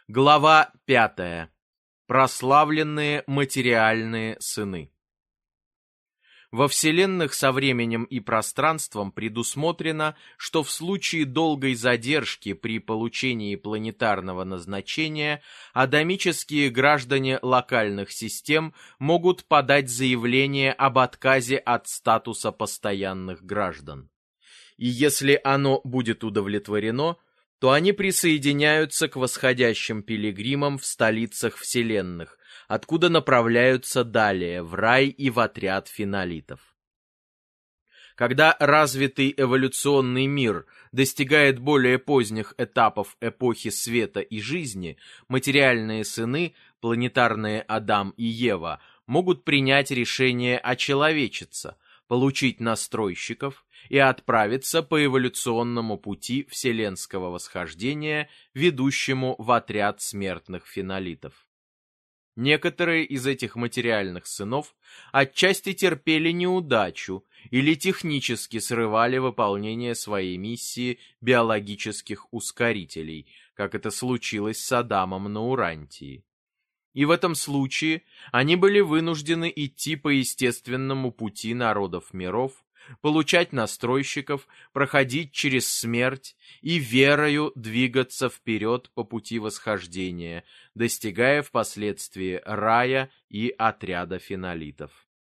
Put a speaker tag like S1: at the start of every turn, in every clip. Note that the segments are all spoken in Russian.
S1: Глава 5. Прославленные материальные сыны. Во вселенных со временем и пространством предусмотрено, что в случае долгой задержки при получении планетарного назначения адамические граждане локальных систем могут подать заявление об отказе от статуса постоянных граждан. И если оно будет удовлетворено, то они присоединяются к восходящим пилигримам в столицах вселенных, откуда направляются далее в рай и в отряд фенолитов. Когда развитый эволюционный мир достигает более поздних этапов эпохи света и жизни, материальные сыны, планетарные Адам и Ева, могут принять решение очеловечиться, получить настройщиков и отправиться по эволюционному пути вселенского восхождения, ведущему в отряд смертных фенолитов. Некоторые из этих материальных сынов отчасти терпели неудачу или технически срывали выполнение своей миссии биологических ускорителей, как это случилось с Адамом на Урантии. И в этом случае они были вынуждены идти по естественному пути народов миров, получать настройщиков, проходить через смерть и верою двигаться вперед по пути восхождения, достигая впоследствии рая и отряда фенолитов.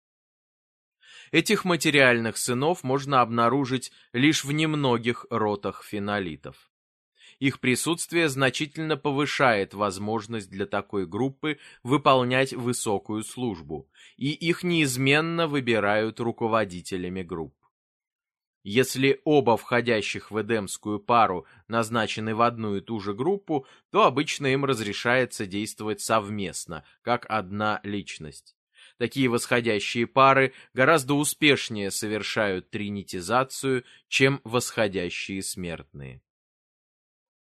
S1: Этих материальных сынов можно обнаружить лишь в немногих ротах фенолитов. Их присутствие значительно повышает возможность для такой группы выполнять высокую службу, и их неизменно выбирают руководителями групп. Если оба входящих в эдемскую пару назначены в одну и ту же группу, то обычно им разрешается действовать совместно, как одна личность. Такие восходящие пары гораздо успешнее совершают тринитизацию, чем восходящие смертные.